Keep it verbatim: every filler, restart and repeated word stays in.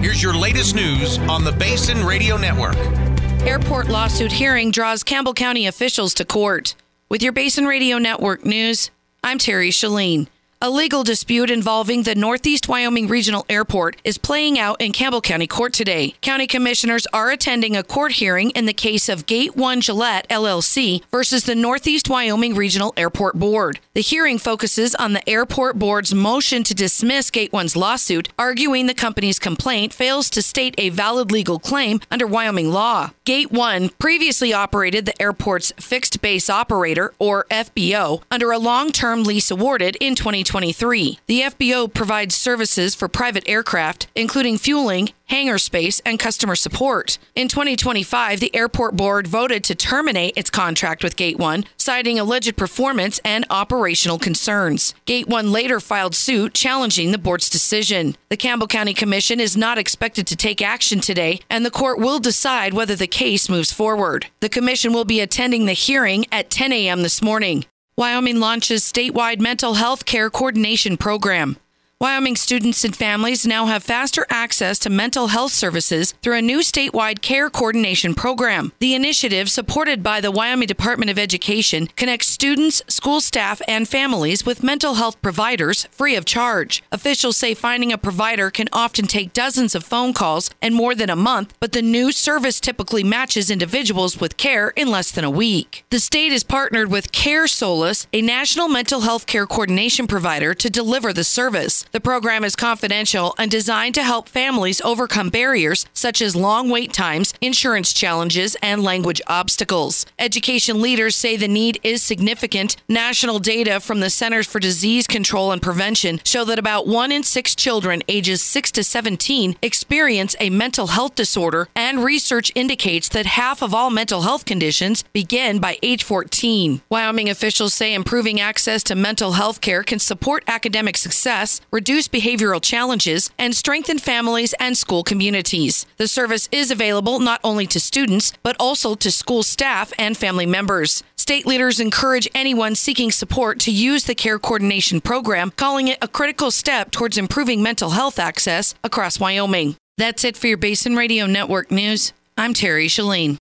Here's your latest news on the Basin Radio Network. Airport lawsuit hearing draws Campbell County officials to court. With your Basin Radio Network news, I'm Terry Shalene. A legal dispute involving the Northeast Wyoming Regional Airport is playing out in Campbell County Court today. County commissioners are attending a court hearing in the case of Gate One Gillette L L C versus the Northeast Wyoming Regional Airport Board. The hearing focuses on the airport board's motion to dismiss Gate One's lawsuit, arguing the company's complaint fails to state a valid legal claim under Wyoming law. Gate One previously operated the airport's fixed base operator, or F B O, under a long-term lease awarded in twenty twenty-three. The F B O provides services for private aircraft, including fueling, hangar space, and customer support. In twenty twenty-five, the airport board voted to terminate its contract with Gate One, citing alleged performance and operational concerns. Gate One later filed suit challenging the board's decision. The Campbell County Commission is not expected to take action today, and the court will decide whether the case moves forward. The commission will be attending the hearing at ten a.m. this morning. Wyoming launches statewide mental health care coordination program. Wyoming students and families now have faster access to mental health services through a new statewide care coordination program. The initiative, supported by the Wyoming Department of Education, connects students, school staff, and families with mental health providers free of charge. Officials say finding a provider can often take dozens of phone calls and more than a month, but the new service typically matches individuals with care in less than a week. The state is partnered with Care Solace, a national mental health care coordination provider, to deliver the service. The program is confidential and designed to help families overcome barriers such as long wait times, insurance challenges, and language obstacles. Education leaders say the need is significant. National data from the Centers for Disease Control and Prevention show that about one in six children ages six to seventeen experience a mental health disorder, and research indicates that half of all mental health conditions begin by age fourteen. Wyoming officials say improving access to mental health care can support academic success, reduce behavioral challenges, and strengthen families and school communities. The service is available not only to students, but also to school staff and family members. State leaders encourage anyone seeking support to use the care coordination program, calling it a critical step towards improving mental health access across Wyoming. That's it for your Basin Radio Network news. I'm Terry Shalene.